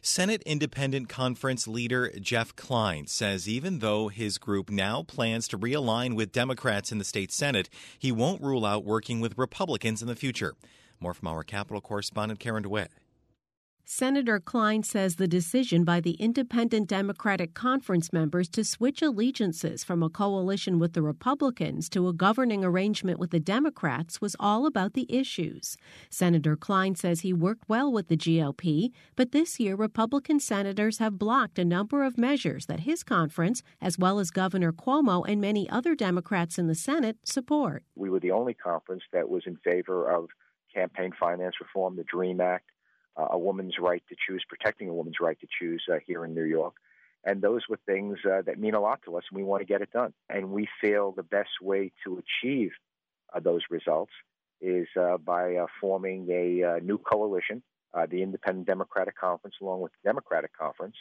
Senate Independent Conference leader Jeff Klein says even though his group now plans to realign with Democrats in the state Senate, he won't rule out working with Republicans in the future. More from our Capitol correspondent Karen DeWitt. Senator Klein says the decision by the Independent Democratic Conference members to switch allegiances from a coalition with the Republicans to a governing arrangement with the Democrats was all about the issues. Senator Klein says he worked well with the GOP, but this year Republican senators have blocked a number of measures that his conference, as well as Governor Cuomo and many other Democrats in the Senate, support. We were the only conference that was in favor of campaign finance reform, the DREAM Act, a woman's right to choose, protecting a woman's right to choose here in New York. And those were things that mean a lot to us, and we want to get it done. And we feel the best way to achieve those results is by forming a new coalition, the Independent Democratic Conference, along with the Democratic Conference,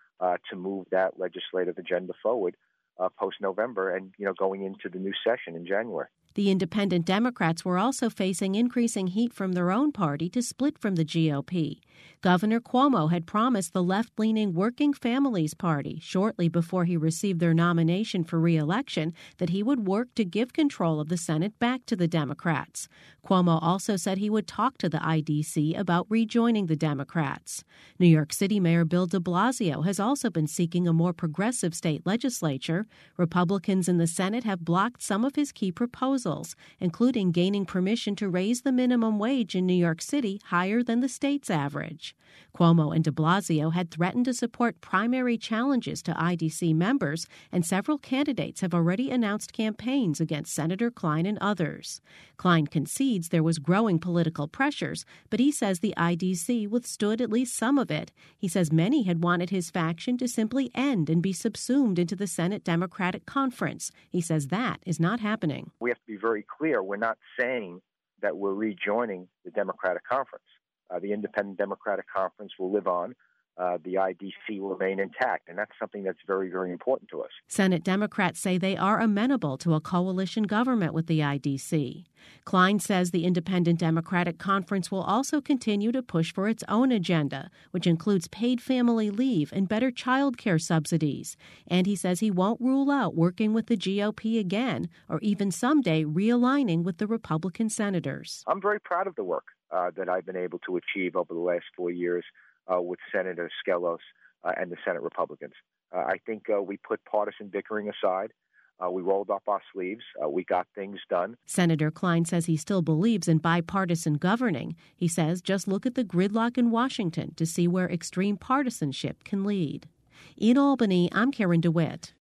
to move that legislative agenda forward post-November and, going into the new session in January. The Independent Democrats were also facing increasing heat from their own party to split from the GOP. Governor Cuomo had promised the left-leaning Working Families Party shortly before he received their nomination for re-election that he would work to give control of the Senate back to the Democrats. Cuomo also said he would talk to the IDC about rejoining the Democrats. New York City Mayor Bill de Blasio has also been seeking a more progressive state legislature. Republicans in the Senate have blocked some of his key proposals, including gaining permission to raise the minimum wage in New York City higher than the state's average. Cuomo and de Blasio had threatened to support primary challenges to IDC members, and several candidates have already announced campaigns against Senator Klein and others. Klein concedes there was growing political pressures, but he says the IDC withstood at least some of it. He says many had wanted his faction to simply end and be subsumed into the Senate Democratic Conference. He says that is not happening. We have to be very clear. We're not saying that we're rejoining the Democratic Conference. The Independent Democratic Conference will live on. The IDC will remain intact, and that's something that's very, very important to us. Senate Democrats say they are amenable to a coalition government with the IDC. Klein says the Independent Democratic Conference will also continue to push for its own agenda, which includes paid family leave and better child care subsidies. And he says he won't rule out working with the GOP again, or even someday realigning with the Republican senators. I'm very proud of the work that I've been able to achieve over the last 4 years with Senator Skelos and the Senate Republicans. I think we put partisan bickering aside. We rolled up our sleeves. We got things done. Senator Klein says he still believes in bipartisan governing. He says just look at the gridlock in Washington to see where extreme partisanship can lead. In Albany, I'm Karen DeWitt.